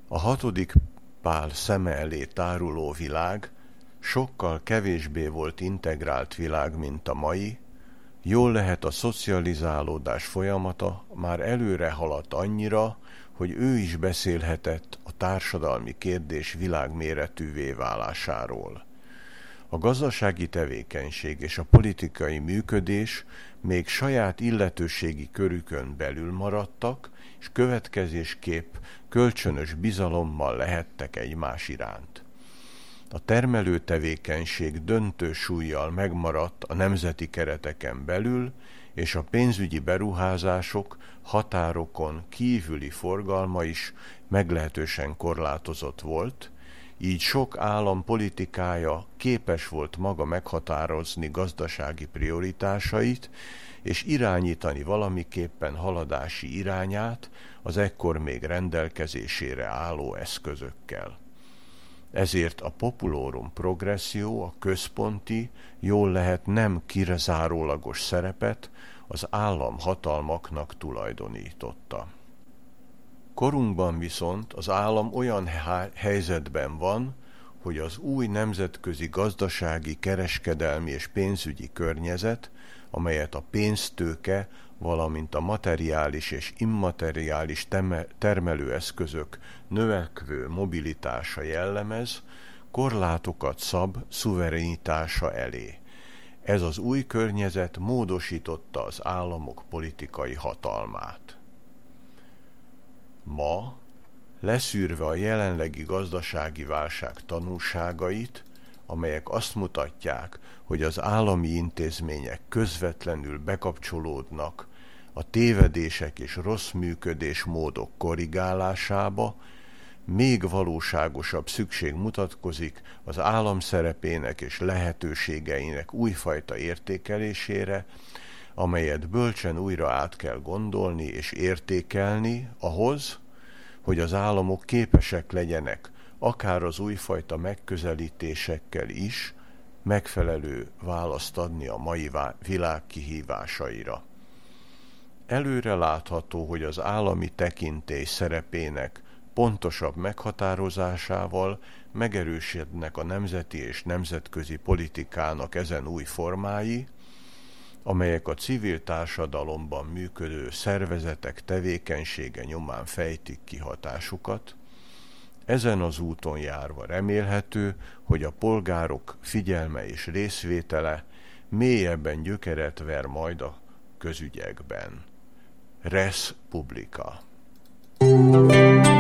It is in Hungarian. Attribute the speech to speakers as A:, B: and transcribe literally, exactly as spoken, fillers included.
A: A hatodik Pál szeme elé táruló világ sokkal kevésbé volt integrált világ, mint a mai. Jól lehet, a szocializálódás folyamata már előre haladt annyira, hogy ő is beszélhetett a társadalmi kérdés világméretűvé válásáról. A gazdasági tevékenység és a politikai működés még saját illetőségi körükön belül maradtak, és következésképp kölcsönös bizalommal lehettek egymás iránt. A termelő tevékenység döntő súllyal megmaradt a nemzeti kereteken belül, és a pénzügyi beruházások határokon kívüli forgalma is meglehetősen korlátozott volt, így sok állam politikája képes volt maga meghatározni gazdasági prioritásait, és irányítani valamiképpen haladási irányát az ekkor még rendelkezésére álló eszközökkel. Ezért a populorum progresszió, a központi, jól lehet nem kizáólagos szerepet az államhatalmaknak tulajdonította. Korunkban viszont az állam olyan helyzetben van, hogy az új nemzetközi gazdasági, kereskedelmi és pénzügyi környezet, amelyet a pénztőke, valamint a materiális és immateriális termelőeszközök növekvő mobilitása jellemez, korlátokat szab szuverenitása elé. Ez az új környezet módosította az államok politikai hatalmát. Ma, leszűrve a jelenlegi gazdasági válság tanulságait, amelyek azt mutatják, hogy az állami intézmények közvetlenül bekapcsolódnak a tévedések és rossz működésmódok korrigálásába, még valóságosabb szükség mutatkozik az állam szerepének és lehetőségeinek újfajta értékelésére, amelyet bölcsen újra át kell gondolni és értékelni ahhoz, hogy az államok képesek legyenek akár az újfajta megközelítésekkel is megfelelő választ adni a mai világ kihívásaira. Előre látható, hogy az állami tekintély szerepének pontosabb meghatározásával megerősödnek a nemzeti és nemzetközi politikának ezen új formái, amelyek a civil társadalomban működő szervezetek tevékenysége nyomán fejtik ki hatásukat. Ezen az úton járva remélhető, hogy a polgárok figyelme és részvétele mélyebben gyökeret ver majd a közügyekben. Res publica.